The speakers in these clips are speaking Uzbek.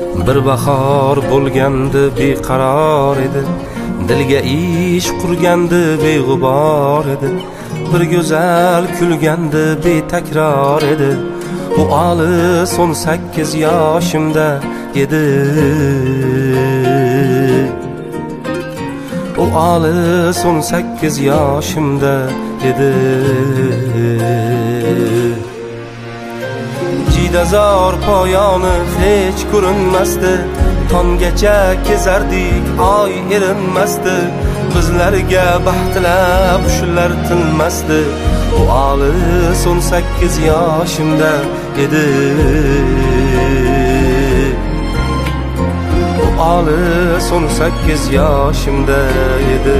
Bir bahor bo'lgandi beqaror edi, dilga ish qurgandi beg'ubor edi. Bir go'zal kulgandi betakror edi. Bu olis 18 yoshimda edi. O olis 18 yoshimda edi. Jidazor poyoni hech ko'rinmasdi, tongacha kezardik oy erinmasdi. Bizlarga baxtlab shular tinmasdi. O olis 18 yoshimda edi. O olis 18 yoshimda edi.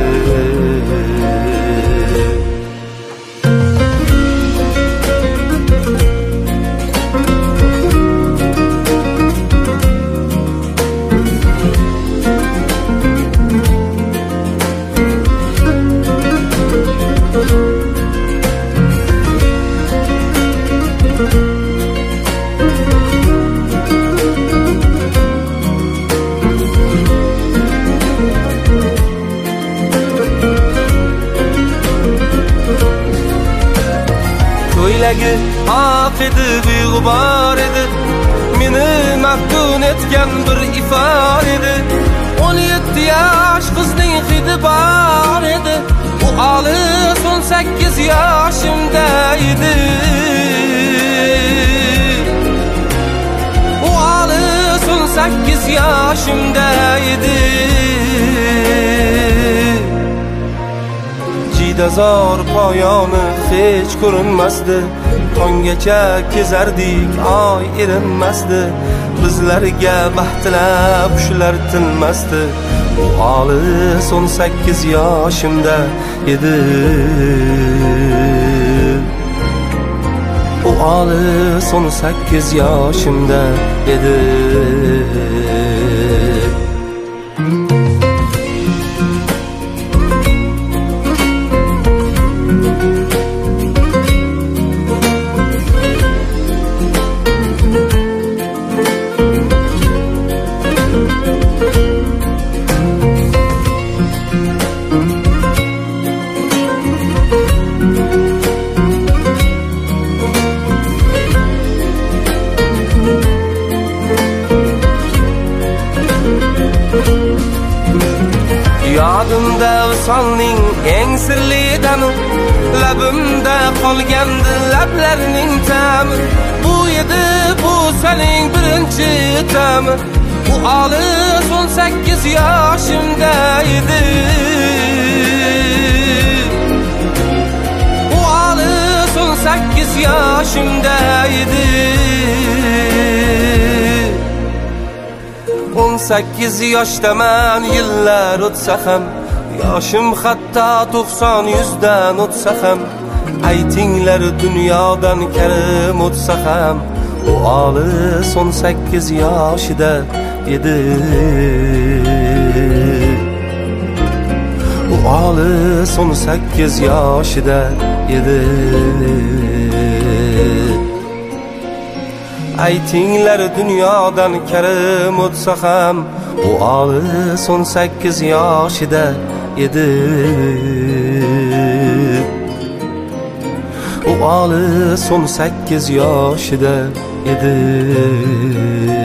Ko'ylagi oq edi, beg'ubor edi, meni maftun etgan bir ifor edi. 17 yosh qizning hidi bor edi. Bu olis 18 yoshimda edi. Bu olis 18 yoshimda edi. Jidazor poyoni hech ko'rinmasdi, tongacha kezardik oy erinmasdi. Bizlarga baxtlab shular tinmasdi. Bu olis 18 yoshimda edi. Bu olis 18 yoshimda edi. Yodimda visolning eng sirli dami, labimda qolgandi lablarining ta'mi. Bu edi bu sening birinchi ta'mi. Bu olis 18 yoshimda edi. Bu olis 18 yoshimda edi. 18 yoshdaman, yillar o'tsa ham, yoshim hatto 90-100dan o'tsa ham. Aytinglar dunyodan karim o'tsa ham, u olis 18 yoshida edi. U olis 18 yoshida edi. Aytinglar dunyodan karim o'tsa ham, u olis 18 yoshida edi. U olis 18 yoshida edi.